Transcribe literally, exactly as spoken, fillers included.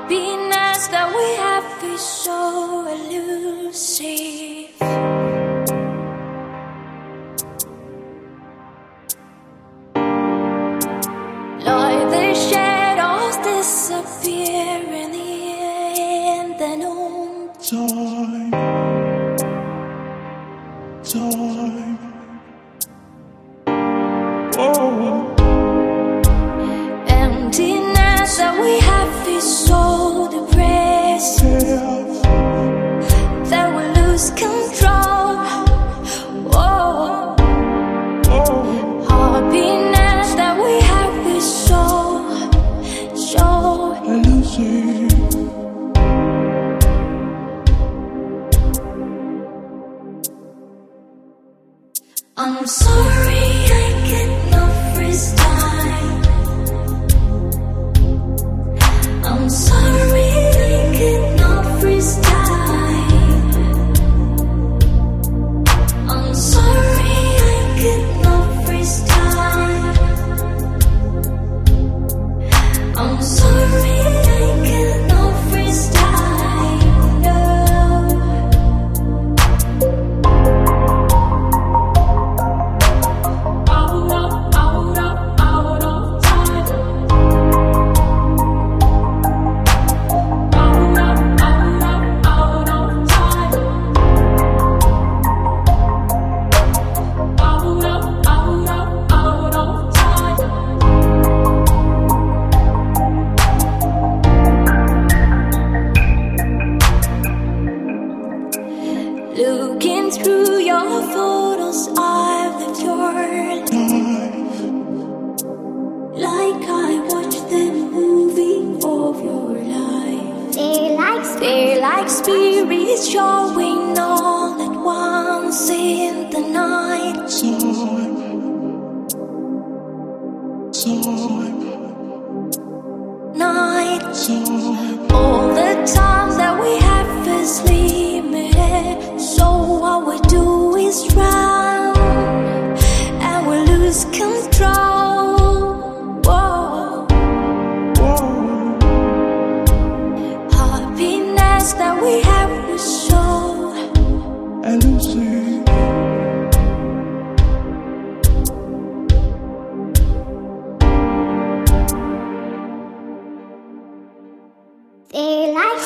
Happiness that we have is so elusive. Like the shadows disappear in the end, then on Time, time, oh. Emptiness that we have is so depressing that we lose control. Oh, happiness that we have is so, so elusive. I'm sorry I cannot freeze time. I'm sorry I cannot freeze time. I'm sorry I cannot freeze time. I'm sorry I cannot freeze time. No. Looking through your photos, I've lived your life like I watched the movie of your life. They're like, they're like spirits showing all at once in the night. Time, time, Night. time. All the time that we have is limited, so what we do is drown and we lose control. Whoa. Whoa. Happiness that we have is so Elusive. they like